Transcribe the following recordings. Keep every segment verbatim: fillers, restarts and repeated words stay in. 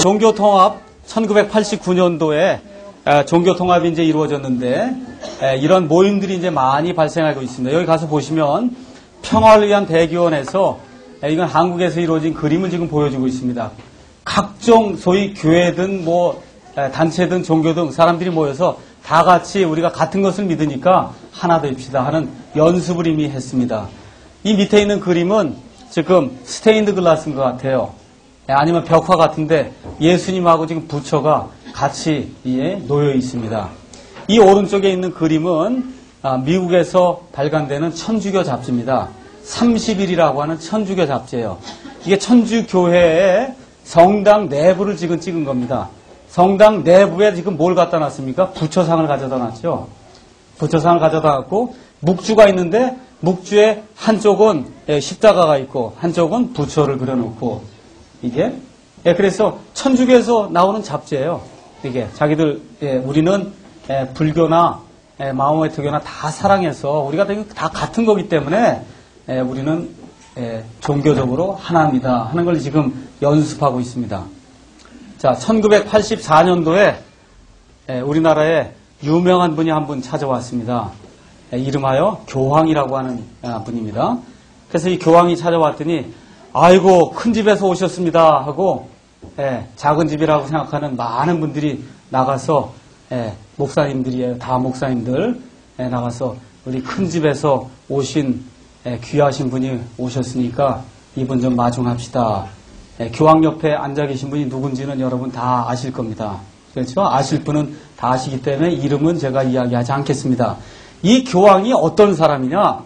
종교통합 천구백팔십구 년도에 종교통합이 이제 이루어졌는데 이런 모임들이 이제 많이 발생하고 있습니다. 여기 가서 보시면 평화를 위한 대기원에서 이건 한국에서 이루어진 그림을 지금 보여주고 있습니다. 각종 소위 교회든 뭐 단체든 종교 등 사람들이 모여서 다 같이 우리가 같은 것을 믿으니까 하나 됩시다 하는 연습을 이미 했습니다. 이 밑에 있는 그림은 지금 스테인드 글라스인 것 같아요. 아니면 벽화 같은데 예수님하고 지금 부처가 같이 놓여 있습니다. 이 오른쪽에 있는 그림은 미국에서 발간되는 천주교 잡지입니다. 삼십 일이라고 하는 천주교 잡지예요. 이게 천주교회의 성당 내부를 지금 찍은 겁니다. 성당 내부에 지금 뭘 갖다 놨습니까? 부처상을 가져다 놨죠. 부처상을 가져다 놨고 묵주가 있는데 묵주의 한쪽은 십자가가 있고 한쪽은 부처를 그려놓고 이게 예, 그래서 천주교에서 나오는 잡지예요. 이게 자기들 예, 우리는 예, 불교나 예, 마호메트교나 다 사랑해서 우리가 다 같은 거기 때문에 예, 우리는 예, 종교적으로 하나입니다 하는 걸 지금 연습하고 있습니다. 자, 천구백팔십사 년도에 예, 우리나라에 유명한 분이 한 분 찾아왔습니다. 예, 이름하여 교황이라고 하는 아, 분입니다. 그래서 이 교황이 찾아왔더니 아이고 큰 집에서 오셨습니다 하고 예, 작은 집이라고 생각하는 많은 분들이 나가서 예, 목사님들이에요. 다 목사님들 예, 나가서 우리 큰 집에서 오신 예, 귀하신 분이 오셨으니까 이분 좀 마중합시다. 예, 교황 옆에 앉아 계신 분이 누군지는 여러분 다 아실 겁니다. 그렇죠? 아실 분은 다 아시기 때문에 이름은 제가 이야기하지 않겠습니다. 이 교황이 어떤 사람이냐?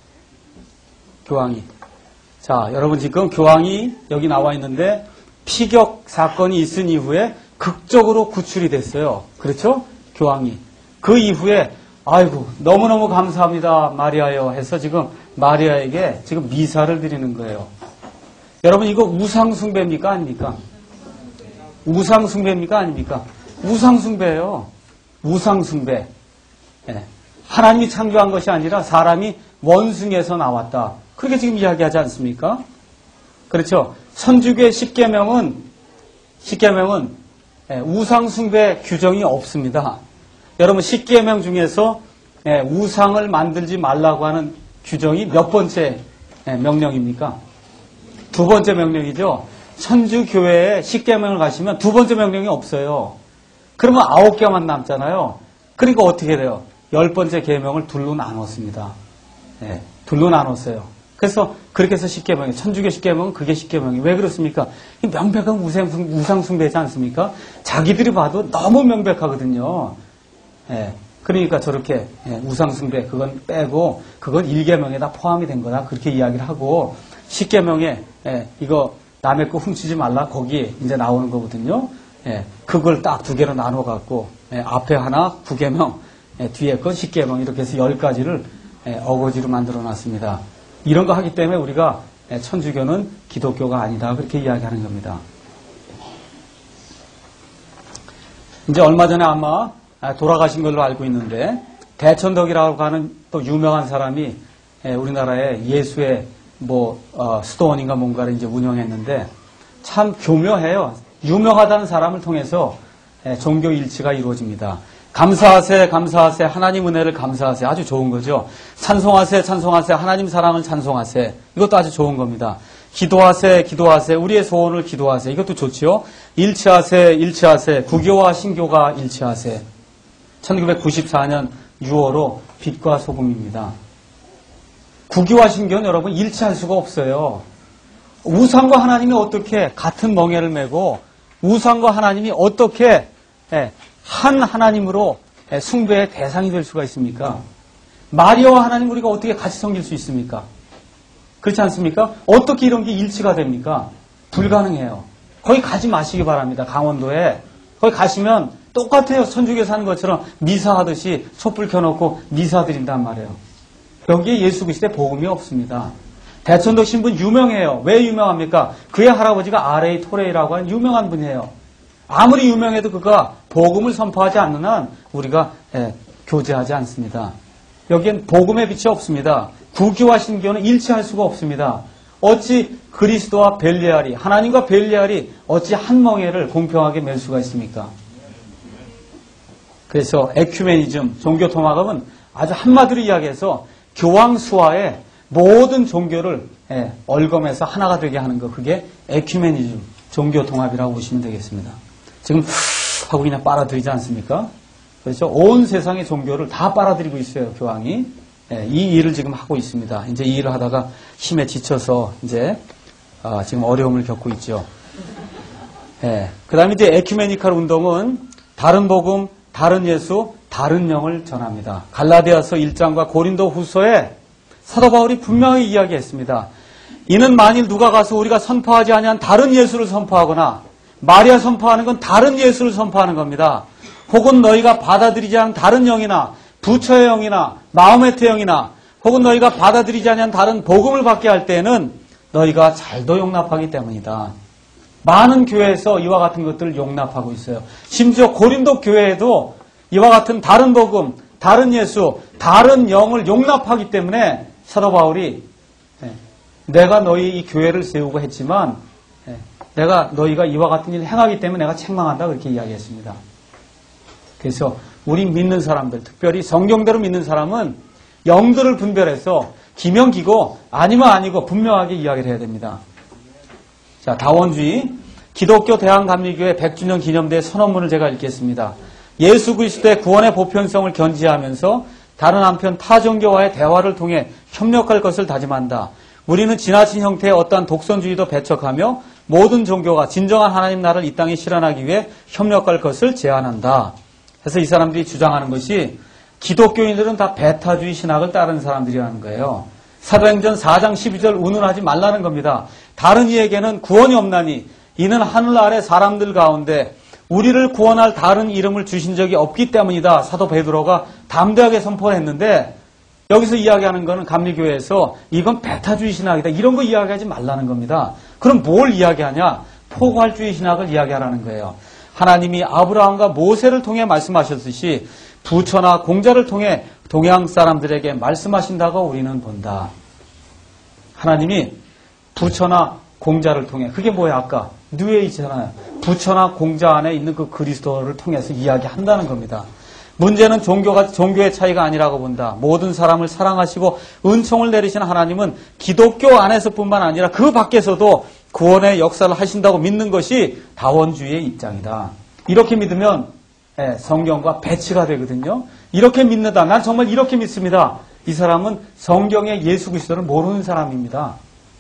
교황이 자, 여러분 지금 교황이 여기 나와 있는데 피격 사건이 있은 이후에 극적으로 구출이 됐어요. 그렇죠? 교황이. 그 이후에 아이고 너무너무 감사합니다 마리아요 해서 지금 마리아에게 지금 미사를 드리는 거예요. 여러분 이거 우상숭배입니까? 아닙니까? 우상숭배입니까? 아닙니까? 우상숭배예요. 우상숭배. 네. 하나님이 창조한 것이 아니라 사람이 원숭이에서 나왔다. 그렇게 지금 이야기하지 않습니까? 그렇죠. 천주교의 십계명은 십계명은 우상숭배 규정이 없습니다. 여러분 십계명 중에서 우상을 만들지 말라고 하는 규정이 몇 번째 명령입니까? 두 번째 명령이죠. 천주교회의 십계명을 가시면 두 번째 명령이 없어요. 그러면 아홉 개만 남잖아요. 그러니까 어떻게 돼요? 열 번째 계명을 둘로 나눴습니다. 네, 둘로 나눴어요. 그래서 그렇게 해서 십계명이 천주교 십계명은 그게 십계명이 왜 그렇습니까? 명백한 우상숭배지 않습니까? 자기들이 봐도 너무 명백하거든요. 예, 그러니까 저렇게 예, 우상숭배 그건 빼고 그건 일계명에다 포함이 된 거다 그렇게 이야기를 하고 십계명에 예, 이거 남의 거 훔치지 말라 거기에 이제 나오는 거거든요. 예, 그걸 딱 두 개로 나눠 갖고 예, 앞에 하나 구계명 예, 뒤에 건 십계명 이렇게 해서 열 가지를 예, 어거지로 만들어 놨습니다. 이런 거 하기 때문에 우리가 천주교는 기독교가 아니다 그렇게 이야기하는 겁니다. 이제 얼마 전에 아마 돌아가신 걸로 알고 있는데 대천덕이라고 하는 또 유명한 사람이 우리나라에 예수의 뭐 어, 수도원인가 뭔가를 이제 운영했는데 참 교묘해요. 유명하다는 사람을 통해서 종교 일치가 이루어집니다. 감사하세 감사하세 하나님 은혜를 감사하세 아주 좋은 거죠. 찬송하세 찬송하세 하나님 사랑을 찬송하세 이것도 아주 좋은 겁니다. 기도하세 기도하세 우리의 소원을 기도하세 이것도 좋지요. 일치하세 일치하세 구교와 신교가 일치하세 천구백구십사 년 유월호 빛과 소금입니다. 구교와 신교는 여러분 일치할 수가 없어요. 우상과 하나님이 어떻게 같은 멍에를 메고 우상과 하나님이 어떻게 한 하나님으로 숭배의 대상이 될 수가 있습니까? 마리아와 하나님 우리가 어떻게 같이 섬길 수 있습니까? 그렇지 않습니까? 어떻게 이런 게 일치가 됩니까? 불가능해요. 거기 가지 마시기 바랍니다. 강원도에. 거기 가시면 똑같아요. 천주교 사는 것처럼 미사하듯이 촛불 켜놓고 미사 드린단 말이에요. 여기에 예수 그리스도의 복음이 없습니다. 대천덕 신분 유명해요. 왜 유명합니까? 그의 할아버지가 알에이 토레이라고 하는 유명한 분이에요. 아무리 유명해도 그가 복음을 선포하지 않는 한 우리가 예, 교제하지 않습니다. 여기엔 복음의 빛이 없습니다. 구교와 신교는 일치할 수가 없습니다. 어찌 그리스도와 벨리알이, 하나님과 벨리알이 어찌 한 멍에를 공평하게 맬 수가 있습니까? 그래서 에큐메니즘, 종교통합은 아주 한마디로 이야기해서 교황수화에 모든 종교를 예, 얼검해서 하나가 되게 하는 것, 그게 에큐메니즘, 종교통합이라고 보시면 되겠습니다. 지금 하고 그냥 빨아들이지 않습니까? 그렇죠? 온 세상의 종교를 다 빨아들이고 있어요, 교황이. 예, 이 일을 지금 하고 있습니다. 이제 이 일을 하다가 힘에 지쳐서 이제 아, 지금 어려움을 겪고 있죠. 예, 그 다음에 이제 에큐메니칼 운동은 다른 복음, 다른 예수, 다른 영을 전합니다. 갈라디아서 일 장과 고린도 후서에 사도 바울이 분명히 이야기했습니다. 이는 만일 누가 가서 우리가 선포하지 아니한 다른 예수를 선포하거나 마리아 선포하는 건 다른 예수를 선포하는 겁니다. 혹은 너희가 받아들이지 않은 다른 영이나 부처의 영이나 마호메트 영이나 혹은 너희가 받아들이지 않은 다른 복음을 받게 할 때는 너희가 잘도 용납하기 때문이다. 많은 교회에서 이와 같은 것들을 용납하고 있어요. 심지어 고린도 교회에도 이와 같은 다른 복음, 다른 예수, 다른 영을 용납하기 때문에 사도 바울이 내가 너희 이 교회를 세우고 했지만 내가 너희가 이와 같은 일을 행하기 때문에 내가 책망한다 그렇게 이야기했습니다. 그래서 우리 믿는 사람들, 특별히 성경대로 믿는 사람은 영들을 분별해서 기면 기고 아니면 아니고 분명하게 이야기를 해야 됩니다. 자, 다원주의 기독교 대한감리교회 백 주년 기념대 선언문을 제가 읽겠습니다. 예수 그리스도의 구원의 보편성을 견지하면서 다른 한편 타종교와의 대화를 통해 협력할 것을 다짐한다. 우리는 지나친 형태의 어떠한 독선주의도 배척하며 모든 종교가 진정한 하나님 나라를 이 땅에 실현하기 위해 협력할 것을 제안한다. 그래서 이 사람들이 주장하는 것이 기독교인들은 다 배타주의 신학을 따르는 사람들이라는 거예요. 사도행전 사 장 십이 절 운운하지 말라는 겁니다. 다른 이에게는 구원이 없나니 이는 하늘 아래 사람들 가운데 우리를 구원할 다른 이름을 주신 적이 없기 때문이다. 사도 베드로가 담대하게 선포를 했는데 여기서 이야기하는 거는 감리교회에서 이건 배타주의 신학이다. 이런 거 이야기하지 말라는 겁니다. 그럼 뭘 이야기하냐? 포괄주의 신학을 이야기하라는 거예요. 하나님이 아브라함과 모세를 통해 말씀하셨듯이 부처나 공자를 통해 동양 사람들에게 말씀하신다고 우리는 본다. 하나님이 부처나 공자를 통해, 그게 뭐야 아까 뉴에이지잖아요. 부처나 공자 안에 있는 그 그리스도를 통해서 이야기한다는 겁니다. 문제는 종교가, 종교의 차이가 아니라고 본다. 모든 사람을 사랑하시고 은총을 내리시는 하나님은 기독교 안에서뿐만 아니라 그 밖에서도 구원의 역사를 하신다고 믿는 것이 다원주의의 입장이다. 이렇게 믿으면 예, 성경과 배치가 되거든요. 이렇게 믿는다. 난 정말 이렇게 믿습니다. 이 사람은 성경의 예수 그리스도를 모르는 사람입니다.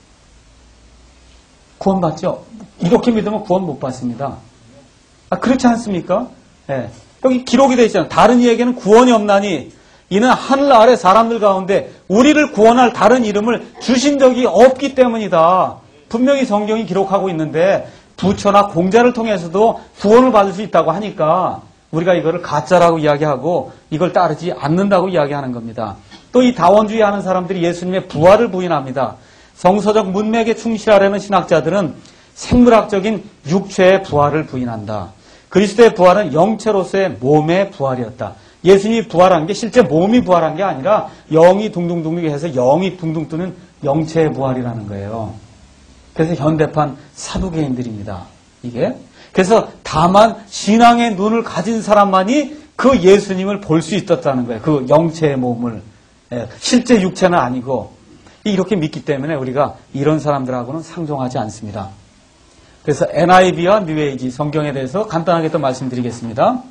구원받죠? 이렇게 믿으면 구원 못 받습니다. 아, 그렇지 않습니까? 예. 여기 기록이 되어 있잖아요. 다른 이에게는 구원이 없나니 이는 하늘 아래 사람들 가운데 우리를 구원할 다른 이름을 주신 적이 없기 때문이다. 분명히 성경이 기록하고 있는데 부처나 공자를 통해서도 구원을 받을 수 있다고 하니까 우리가 이거를 가짜라고 이야기하고 이걸 따르지 않는다고 이야기하는 겁니다. 또 이 다원주의 하는 사람들이 예수님의 부활을 부인합니다. 성서적 문맥에 충실하려는 신학자들은 생물학적인 육체의 부활을 부인한다. 그리스도의 부활은 영체로서의 몸의 부활이었다. 예수님이 부활한 게 실제 몸이 부활한 게 아니라 영이 둥둥둥 해서 영이 둥둥 뜨는 영체의 부활이라는 거예요. 그래서 현대판 사두개인들입니다. 이게. 그래서 다만 신앙의 눈을 가진 사람만이 그 예수님을 볼 수 있었다는 거예요. 그 영체의 몸을. 실제 육체는 아니고. 이렇게 믿기 때문에 우리가 이런 사람들하고는 상종하지 않습니다. 그래서 엔아이브이와 뉴에이지 성경에 대해서 간단하게 또 말씀드리겠습니다.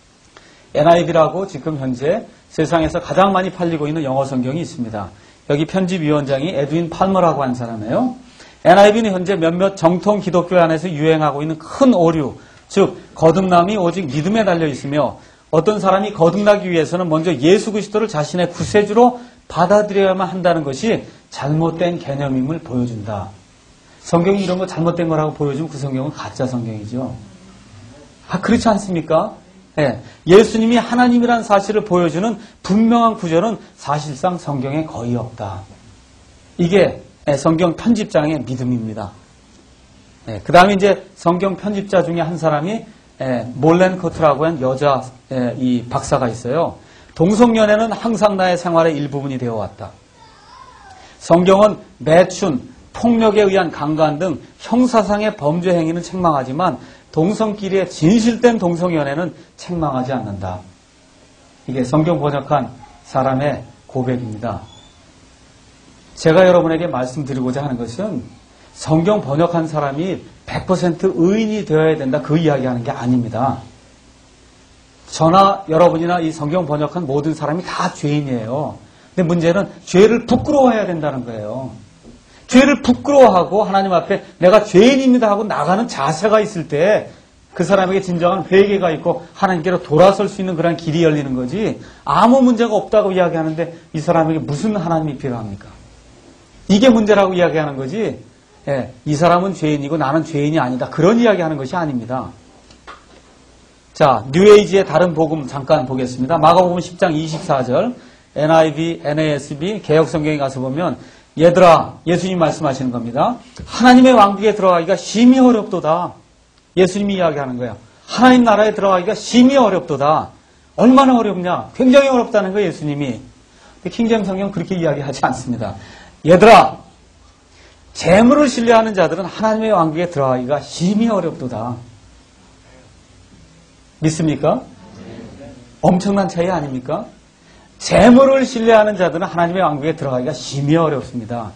엔아이브이라고 지금 현재 세상에서 가장 많이 팔리고 있는 영어 성경이 있습니다. 여기 편집위원장이 에드윈 팔머라고 하는 사람이에요. 엔아이브이는 현재 몇몇 정통 기독교 안에서 유행하고 있는 큰 오류, 즉 거듭남이 오직 믿음에 달려 있으며 어떤 사람이 거듭나기 위해서는 먼저 예수 그리스도를 자신의 구세주로 받아들여야만 한다는 것이 잘못된 개념임을 보여준다. 성경이 이런 거 잘못된 거라고 보여주면 그 성경은 가짜 성경이죠. 아, 그렇지 않습니까? 예, 예수님이 하나님이라는 사실을 보여주는 분명한 구절은 사실상 성경에 거의 없다. 이게 성경 편집장의 믿음입니다. 예, 그 다음에 이제 성경 편집자 중에 한 사람이 예, 몰렌 커트라고 하는 여자 예, 이 박사가 있어요. 동성연애는 항상 나의 생활의 일부분이 되어왔다. 성경은 매춘, 폭력에 의한 강간 등 형사상의 범죄 행위는 책망하지만 동성끼리의 진실된 동성연애는 책망하지 않는다. 이게 성경 번역한 사람의 고백입니다. 제가 여러분에게 말씀드리고자 하는 것은 성경 번역한 사람이 백 퍼센트 의인이 되어야 된다, 그 이야기하는 게 아닙니다. 저나 여러분이나 이 성경 번역한 모든 사람이 다 죄인이에요. 근데 문제는 죄를 부끄러워해야 된다는 거예요. 죄를 부끄러워하고 하나님 앞에 내가 죄인입니다 하고 나가는 자세가 있을 때 그 사람에게 진정한 회개가 있고 하나님께로 돌아설 수 있는 그런 길이 열리는 거지, 아무 문제가 없다고 이야기하는데 이 사람에게 무슨 하나님이 필요합니까? 이게 문제라고 이야기하는 거지, 예, 이 사람은 죄인이고 나는 죄인이 아니다, 그런 이야기하는 것이 아닙니다. 자, 뉴에이지의 다른 복음 잠깐 보겠습니다. 마가복음 십 장 이십사 절, 엔 아이 비, 엔 에이 에스 비, 개역성경에 가서 보면 얘들아, 예수님 말씀하시는 겁니다. 하나님의 왕국에 들어가기가 심히 어렵도다. 예수님이 이야기하는 거예요. 하나님 나라에 들어가기가 심히 어렵도다. 얼마나 어렵냐? 굉장히 어렵다는 거예요, 예수님이. 근데 킹제임스 성경은 그렇게 이야기하지 않습니다. 얘들아, 재물을 신뢰하는 자들은 하나님의 왕국에 들어가기가 심히 어렵도다. 믿습니까? 엄청난 차이 아닙니까? 재물을 신뢰하는 자들은 하나님의 왕국에 들어가기가 심히 어렵습니다.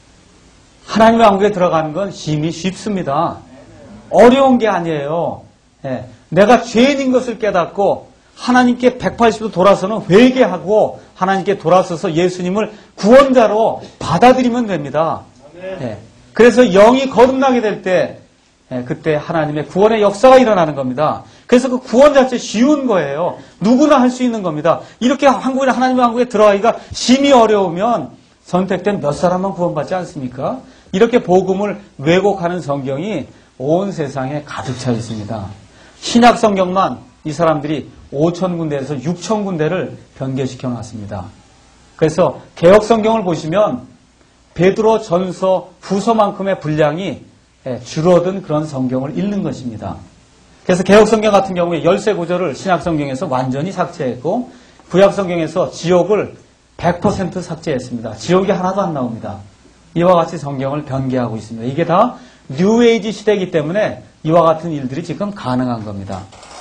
하나님의 왕국에 들어가는 건 심히 쉽습니다. 어려운 게 아니에요. 예, 내가 죄인인 것을 깨닫고 하나님께 백팔십 도 돌아서는 회개하고 하나님께 돌아서서 예수님을 구원자로 받아들이면 됩니다. 예, 그래서 영이 거듭나게 될 때, 예, 그때 하나님의 구원의 역사가 일어나는 겁니다. 그래서 그 구원 자체 쉬운 거예요. 누구나 할 수 있는 겁니다. 이렇게 한국이나 하나님의 왕국에 들어가기가 심히 어려우면 선택된 몇 사람만 구원받지 않습니까? 이렇게 복음을 왜곡하는 성경이 온 세상에 가득 차 있습니다. 신약 성경만 이 사람들이 오천 군데에서 육천 군데를 변개시켜 놨습니다. 그래서 개역 성경을 보시면 베드로 전서 후서만큼의 분량이 줄어든 그런 성경을 읽는 것입니다. 그래서 개역 성경 같은 경우에 열세 구절을 신약 성경에서 완전히 삭제했고 구약 성경에서 지옥을 백 퍼센트 삭제했습니다. 지옥이 하나도 안 나옵니다. 이와 같이 성경을 변개하고 있습니다. 이게 다 뉴에이지 시대이기 때문에 이와 같은 일들이 지금 가능한 겁니다.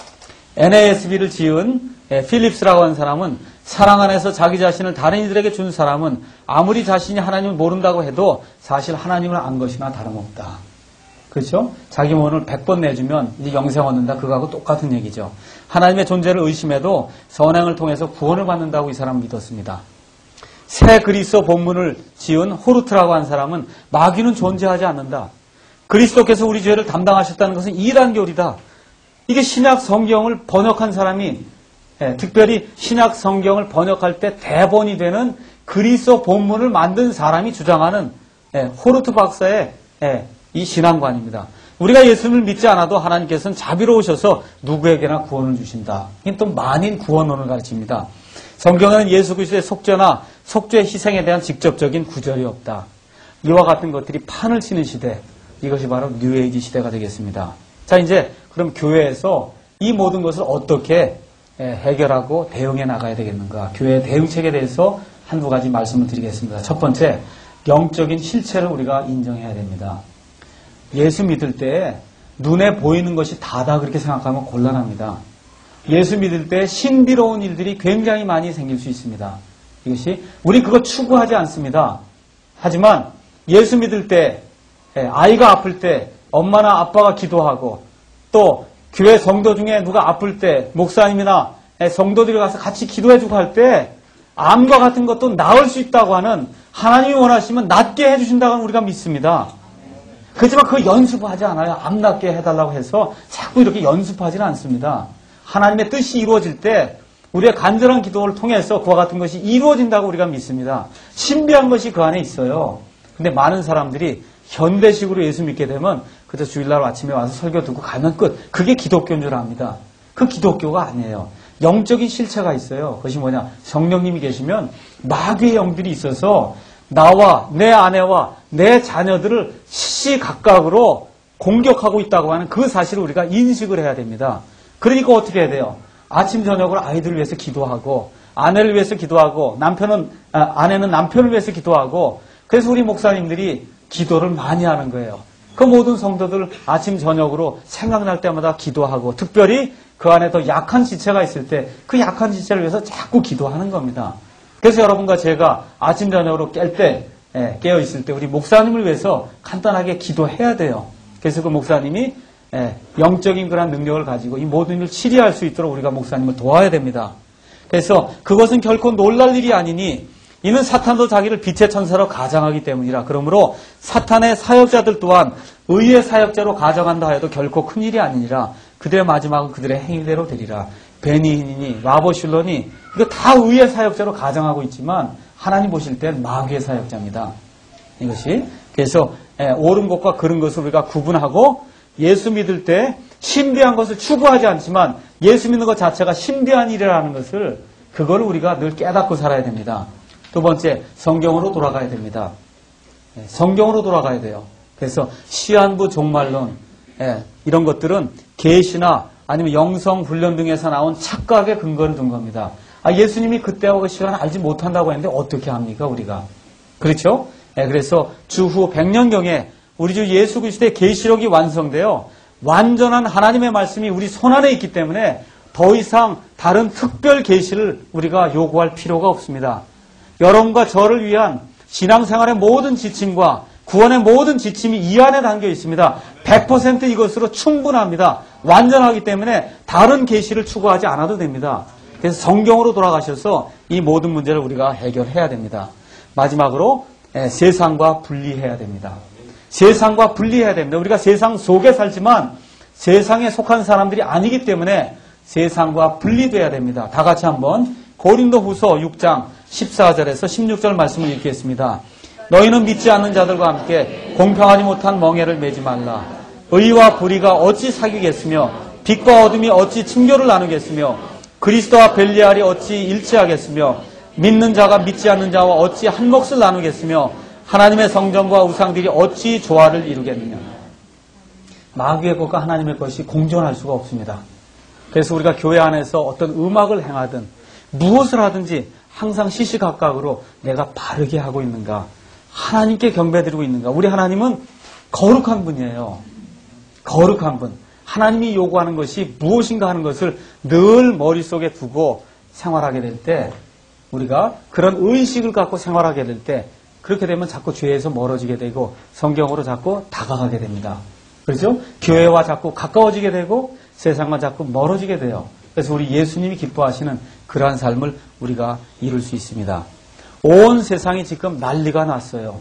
엔 에이 에스 비를 지은 필립스라고 하는 사람은 사랑 안에서 자기 자신을 다른 이들에게 준 사람은 아무리 자신이 하나님을 모른다고 해도 사실 하나님을 안 것이나 다름없다. 그렇죠? 자기 몸을 백 번 내주면 이제 영생 얻는다. 그거하고 똑같은 얘기죠. 하나님의 존재를 의심해도 선행을 통해서 구원을 받는다고 이 사람은 믿었습니다. 새 그리스도 본문을 지은 호르트라고 하는 사람은 마귀는 존재하지 않는다. 그리스도께서 우리 죄를 담당하셨다는 것은 이단교리다. 이게 신약 성경을 번역한 사람이, 예, 특별히 신약 성경을 번역할 때 대본이 되는 그리스도 본문을 만든 사람이 주장하는, 예, 호르트 박사의, 예, 이 신앙관입니다. 우리가 예수님을 믿지 않아도 하나님께서는 자비로우셔서 누구에게나 구원을 주신다. 이게 또 만인 구원론을 가르칩니다. 성경에는 예수 그리스도의 속죄나 속죄 희생에 대한 직접적인 구절이 없다. 이와 같은 것들이 판을 치는 시대, 이것이 바로 뉴에이지 시대가 되겠습니다. 자, 이제 그럼 교회에서 이 모든 것을 어떻게 해결하고 대응해 나가야 되겠는가? 교회의 대응책에 대해서 한두 가지 말씀을 드리겠습니다. 첫 번째, 영적인 실체를 우리가 인정해야 됩니다. 예수 믿을 때 눈에 보이는 것이 다다 그렇게 생각하면 곤란합니다. 예수 믿을 때 신비로운 일들이 굉장히 많이 생길 수 있습니다. 이것이 우리 그거 추구하지 않습니다. 하지만 예수 믿을 때 아이가 아플 때 엄마나 아빠가 기도하고 또 교회 성도 중에 누가 아플 때 목사님이나 성도들이 가서 같이 기도해주고 할 때 암과 같은 것도 나을 수 있다고 하는 하나님이 원하시면 낫게 해주신다고 하는 우리가 믿습니다. 그렇지만 그 연습하지 않아요. 암 낫게 해달라고 해서 자꾸 이렇게 연습하지는 않습니다. 하나님의 뜻이 이루어질 때 우리의 간절한 기도를 통해서 그와 같은 것이 이루어진다고 우리가 믿습니다. 신비한 것이 그 안에 있어요. 근데 많은 사람들이 현대식으로 예수 믿게 되면 그저 주일날 아침에 와서 설교 듣고 가면 끝. 그게 기독교인 줄 압니다. 그 기독교가 아니에요. 영적인 실체가 있어요. 그것이 뭐냐? 성령님이 계시면 마귀의 영들이 있어서 나와 내 아내와 내 자녀들을 시시각각으로 공격하고 있다고 하는 그 사실을 우리가 인식을 해야 됩니다. 그러니까 어떻게 해야 돼요? 아침 저녁으로 아이들을 위해서 기도하고 아내를 위해서 기도하고 남편은 아, 아내는 남편을 위해서 기도하고 그래서 우리 목사님들이 기도를 많이 하는 거예요. 그 모든 성도들 아침 저녁으로 생각날 때마다 기도하고, 특별히 그 안에 더 약한 지체가 있을 때 그 약한 지체를 위해서 자꾸 기도하는 겁니다. 그래서 여러분과 제가 아침 저녁으로 깰 때, 예, 깨어 있을 때 우리 목사님을 위해서 간단하게 기도해야 돼요. 그래서 그 목사님이 예, 영적인 그런 능력을 가지고 이 모든 일을 치리할 수 있도록 우리가 목사님을 도와야 됩니다. 그래서 그것은 결코 놀랄 일이 아니니 이는 사탄도 자기를 빛의 천사로 가장하기 때문이라. 그러므로 사탄의 사역자들 또한 의의 사역자로 가정한다 하여도 결코 큰일이 아니니라. 그들의 마지막은 그들의 행위대로 되리라. 베니히니 마보슐론이 이거 다 의의 사역자로 가정하고 있지만 하나님 보실 땐 마귀의 사역자입니다. 이것이. 그래서 옳은 것과 그른 것을 우리가 구분하고 예수 믿을 때 신비한 것을 추구하지 않지만 예수 믿는 것 자체가 신비한 일이라는 것을, 그걸 우리가 늘 깨닫고 살아야 됩니다. 두 번째, 성경으로 돌아가야 됩니다. 성경으로 돌아가야 돼요. 그래서 시한부 종말론, 이런 것들은 계시나 아니면 영성 훈련 등에서 나온 착각의 근거를 둔 겁니다. 아, 예수님이 그때와 그 시간을 알지 못한다고 했는데 어떻게 합니까, 우리가? 그렇죠? 그래서 주후 백 년경에 우리 주 예수 그리스도의 계시록이 완성되어 완전한 하나님의 말씀이 우리 손안에 있기 때문에 더 이상 다른 특별 계시를 우리가 요구할 필요가 없습니다. 여러분과 저를 위한 신앙생활의 모든 지침과 구원의 모든 지침이 이 안에 담겨 있습니다. 백 퍼센트 이것으로 충분합니다. 완전하기 때문에 다른 계시를 추구하지 않아도 됩니다. 그래서 성경으로 돌아가셔서 이 모든 문제를 우리가 해결해야 됩니다. 마지막으로 세상과 분리해야 됩니다. 세상과 분리해야 됩니다. 우리가 세상 속에 살지만 세상에 속한 사람들이 아니기 때문에 세상과 분리돼야 됩니다. 다 같이 한번 고린도후서 육 장 십사 절에서 십육 절 말씀을 읽겠습니다. 너희는 믿지 않는 자들과 함께 공평하지 못한 멍에를 매지 말라. 의와 불의가 어찌 사귀겠으며 빛과 어둠이 어찌 친교를 나누겠으며 그리스도와 벨리알이 어찌 일치하겠으며 믿는 자가 믿지 않는 자와 어찌 한 몫을 나누겠으며 하나님의 성전과 우상들이 어찌 조화를 이루겠느냐. 마귀의 것과 하나님의 것이 공존할 수가 없습니다. 그래서 우리가 교회 안에서 어떤 음악을 행하든 무엇을 하든지 항상 시시각각으로 내가 바르게 하고 있는가, 하나님께 경배드리고 있는가. 우리 하나님은 거룩한 분이에요. 거룩한 분. 하나님이 요구하는 것이 무엇인가 하는 것을 늘 머릿속에 두고 생활하게 될 때, 우리가 그런 의식을 갖고 생활하게 될 때, 그렇게 되면 자꾸 죄에서 멀어지게 되고 성경으로 자꾸 다가가게 됩니다. 그렇죠? 교회와 자꾸 가까워지게 되고 세상과 자꾸 멀어지게 돼요. 그래서 우리 예수님이 기뻐하시는 그러한 삶을 우리가 이룰 수 있습니다. 온 세상이 지금 난리가 났어요.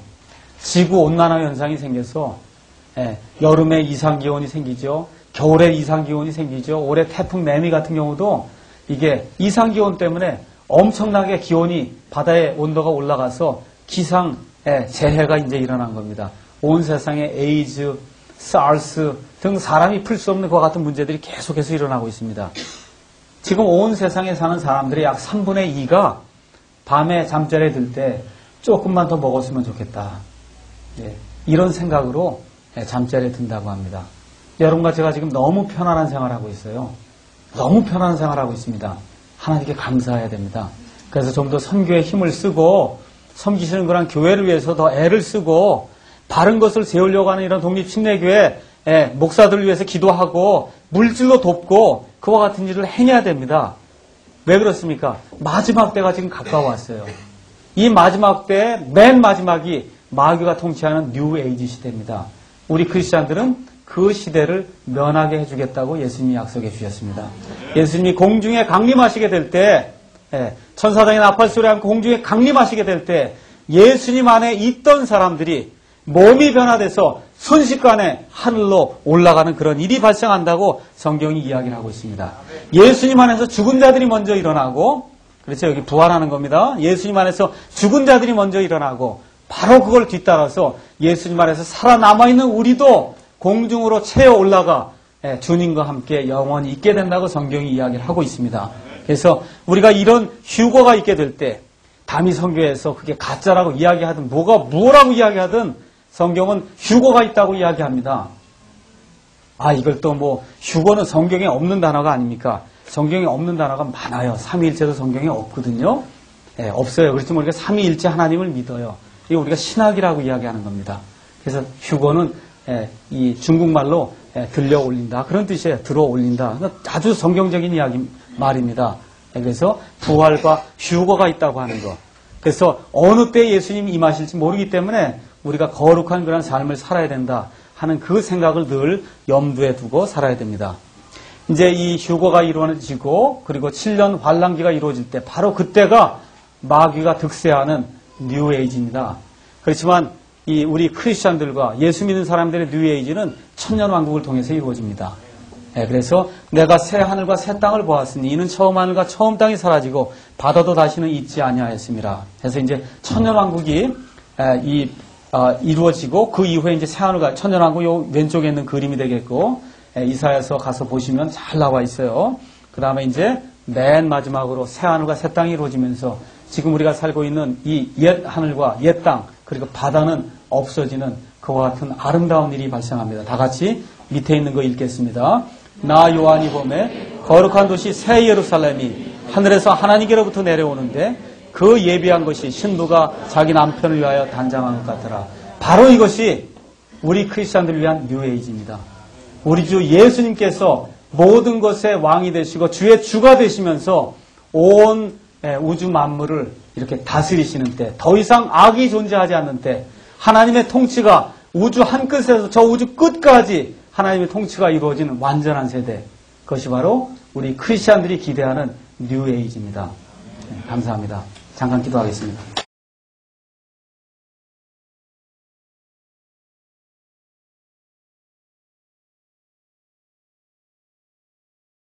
지구온난화 현상이 생겨서 예, 여름에 이상기온이 생기죠. 겨울에 이상기온이 생기죠. 올해 태풍 매미 같은 경우도 이게 이상기온 때문에 엄청나게 기온이, 바다의 온도가 올라가서 기상 재해가 이제 일어난 겁니다. 온 세상에 에이즈, 사르스 등 사람이 풀 수 없는 그와 같은 문제들이 계속해서 일어나고 있습니다. 지금 온 세상에 사는 사람들의 약 삼분의 이가 밤에 잠자리에 들 때 조금만 더 먹었으면 좋겠다. 예, 이런 생각으로 잠자리에 든다고 합니다. 여러분과 제가 지금 너무 편안한 생활하고 있어요. 너무 편안한 생활하고 있습니다. 하나님께 감사해야 됩니다. 그래서 좀 더 선교에 힘을 쓰고 섬기시는 그런 교회를 위해서 더 애를 쓰고 바른 것을 세우려고 하는 이런 독립침례교회 목사들을 위해서 기도하고 물질로 돕고 그와 같은 일을 해내야 됩니다. 왜 그렇습니까? 마지막 때가 지금 가까워왔어요. 이 마지막 때 맨 마지막이 마귀가 통치하는 뉴 에이지 시대입니다. 우리 크리스찬들은 그 시대를 면하게 해주겠다고 예수님이 약속해 주셨습니다. 예수님이 공중에 강림하시게 될 때, 천사장의 나팔 소리와 함께 공중에 강림하시게 될 때 예수님 안에 있던 사람들이 몸이 변화돼서 순식간에 하늘로 올라가는 그런 일이 발생한다고 성경이 이야기를 하고 있습니다. 예수님 안에서 죽은 자들이 먼저 일어나고, 그렇죠, 여기 부활하는 겁니다. 예수님 안에서 죽은 자들이 먼저 일어나고 바로 그걸 뒤따라서 예수님 안에서 살아남아있는 우리도 공중으로 채어 올라가 주님과 함께 영원히 있게 된다고 성경이 이야기를 하고 있습니다. 그래서 우리가 이런 휴거가 있게 될 때, 담이 선교에서 그게 가짜라고 이야기하든 뭐가 뭐라고 이야기하든 성경은 휴거가 있다고 이야기합니다. 아, 이걸 또 뭐 휴거는 성경에 없는 단어가 아닙니까? 성경에 없는 단어가 많아요. 삼위일체도 성경에 없거든요. 네, 없어요. 그렇지만 우리가 삼위일체 하나님을 믿어요. 이거 우리가 신학이라고 이야기하는 겁니다. 그래서 휴거는 예, 이 중국말로 예, 들려 올린다. 그런 뜻이에요. 들어 올린다. 그러니까 아주 성경적인 이야기 말입니다. 예, 그래서 부활과 휴거가 있다고 하는 거. 그래서 어느 때 예수님이 임하실지 모르기 때문에 우리가 거룩한 그런 삶을 살아야 된다 하는 그 생각을 늘 염두에 두고 살아야 됩니다. 이제 이 휴거가 이루어지고 그리고 칠 년 환란기가 이루어질 때 바로 그때가 마귀가 득세하는 뉴에이지입니다. 그렇지만 이 우리 크리스천들과 예수 믿는 사람들의 뉴에이지는 천년왕국을 통해서 이루어집니다. 네, 그래서 내가 새 하늘과 새 땅을 보았으니 이는 처음 하늘과 처음 땅이 사라지고 바다도 다시는 있지 아니하였습니다. 그래서 이제 천년왕국이 이 어, 이루어지고 그 이후에 이제 새 하늘과 천년왕국 요 왼쪽에 있는 그림이 되겠고 이사야서 가서 보시면 잘 나와 있어요. 그 다음에 이제 맨 마지막으로 새 하늘과 새 땅이 이루어지면서 지금 우리가 살고 있는 이 옛 하늘과 옛 땅 그리고 바다는 없어지는 그와 같은 아름다운 일이 발생합니다. 다 같이 밑에 있는 거 읽겠습니다. 나 요한이 보매 거룩한 도시 새 예루살렘이 하늘에서 하나님께로부터 내려오는데 그 예비한 것이 신부가 자기 남편을 위하여 단장한 것 같더라. 바로 이것이 우리 크리스천들을 위한 뉴에이지입니다. 우리 주 예수님께서 모든 것의 왕이 되시고 주의 주가 되시면서 온 우주 만물을 이렇게 다스리시는 때, 더 이상 악이 존재하지 않는 때, 하나님의 통치가 우주 한 끝에서 저 우주 끝까지 하나님의 통치가 이루어지는 완전한 세대, 그것이 바로 우리 크리스천들이 기대하는 뉴에이지입니다. 네, 감사합니다. 잠깐 기도하겠습니다.